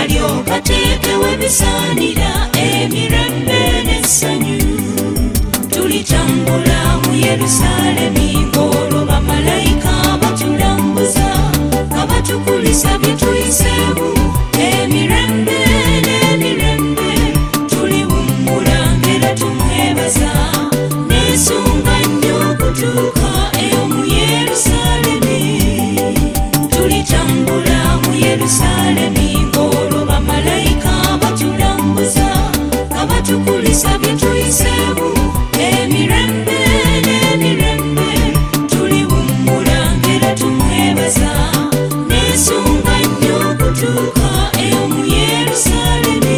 alyoka ateekewo ebisaanira emirembe n'essanyu. Tulitambula mu Yerusaalemi ng'olwo bamalayika batulambuza nga batukulisa bye tuyiseemu emirembe n'emirembe. Tuliwummula ng'era tumwebaza neesunga nnyo okutuuka eyo mu Yerusaalemi. Tulitambula mu Yerusaalemi ng'olwo bamalayika batulambuza nga batukulisa bye tuyiseemu emirembe n'emirembe. Tuliwummula ng'era tumwebaza neesunga nnyo okutuuka eyo mu Yerusaalemi.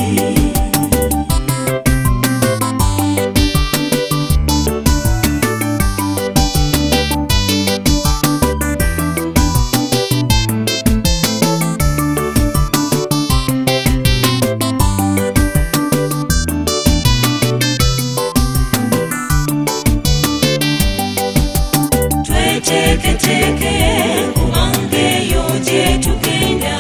Tweteeketeeke kubanga eyo gye tugenda.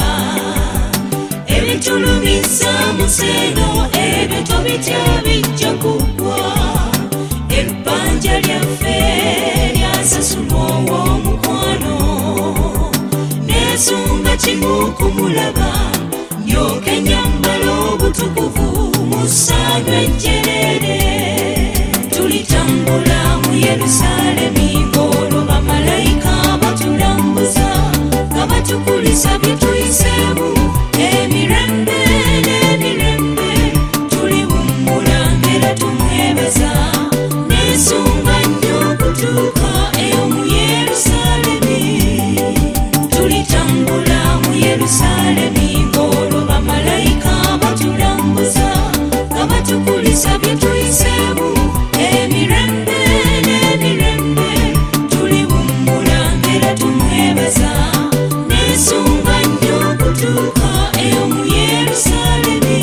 Ebitulumiza mu seno ebyo tobitya bijja kuggwa. Ebbanja lyaffe lyasasulwa ow'omukwano. Neesunga kimu kumulaba ndyoke nyambala obutukuvu mu ssanyu ejjereere. Tulitambula mu Yerusaalemi ng'olwo bamalayika batulambuza nga batukulisa bye tuyiseemu emirembe n'emirembe. Tuliwummula ng'era tumwebaza neesunga nnyo okutuuka eyo mu Yerusaalemi. Tulitambula mu Yerusaalemi ng'olwo bamalayika batulambuza nga batukulisa bye tuyiseemu emirembe n'emirembe. Tuliwummula ng'era tumwebaza neesunga nnyo okutuuka eyo mu Yerusaalemi.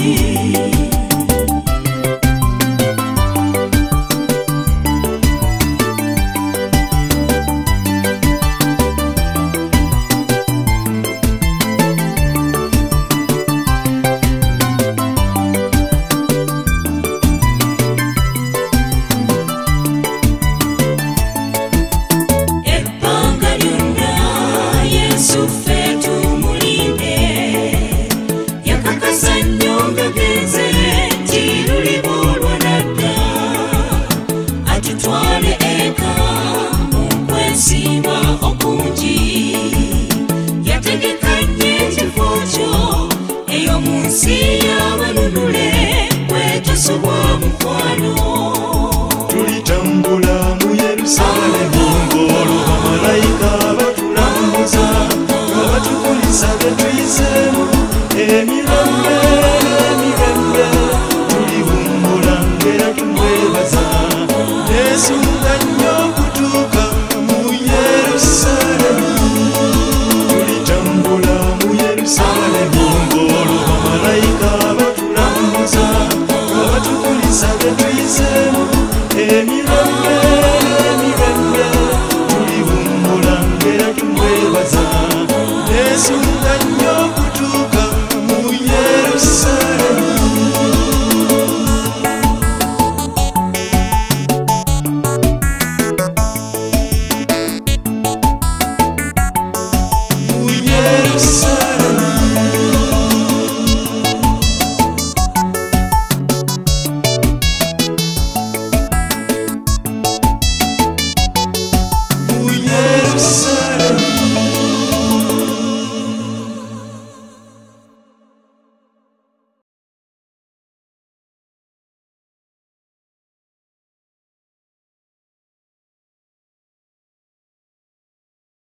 Ebbanga lyonna Yesu ffe tumulinde. Yakakasa nnyo ng'agenze nti luliba olwanadda. Atutwale eka mu kwesiima okungi. Yategeka nnyo ekifo kyo eyo mu nsi y'abanunule kwetusubwa mukwano. Tulitambula mu Yerusaalemi ng'olwo bamalayika batulambuza nga batukulisa bye tuyiseemu emirembe n'emirembe. Tuliwummula ng'era tumwebaza neesunga nnyo okutuuka mu Yerusaalemi. Tulitambula mu Yerusaalemi